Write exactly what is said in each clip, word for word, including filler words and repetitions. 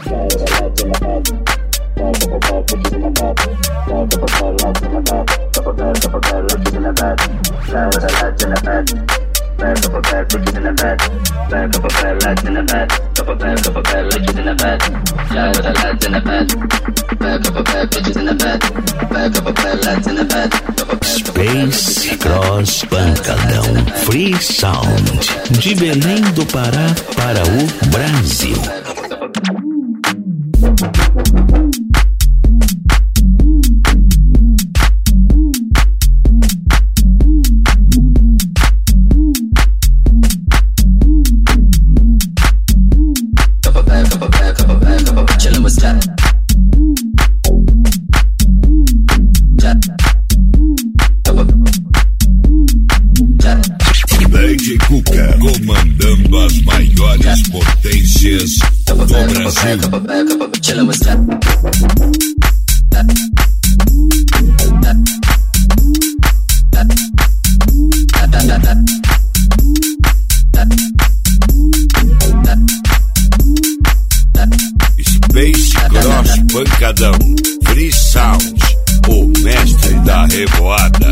Space Cross Pancadão Free Sound, de Belém do Pará para o Brasil. Comandando as maiores potências do Brasil. Space Cross Pancadão Free Sound, o mestre da revoada.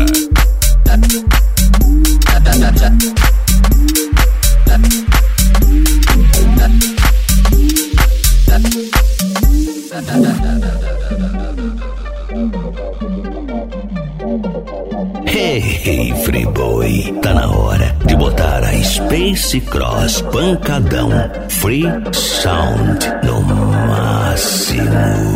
Hey, hey, free boy, tá na hora de botar a Space Cross Pancadão Free Sound no máximo.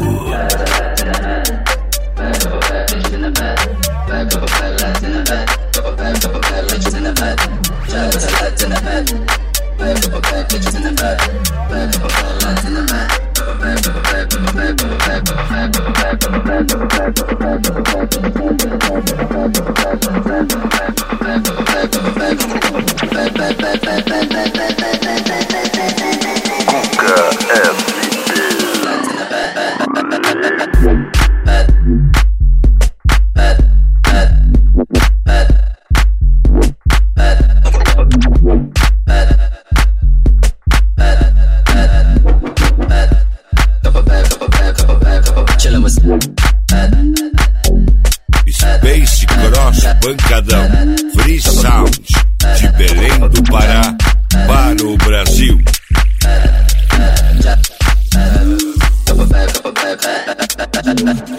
Space Cross Pancadão Free Sound, de Belém do Pará para o Brasil. We'll be right back.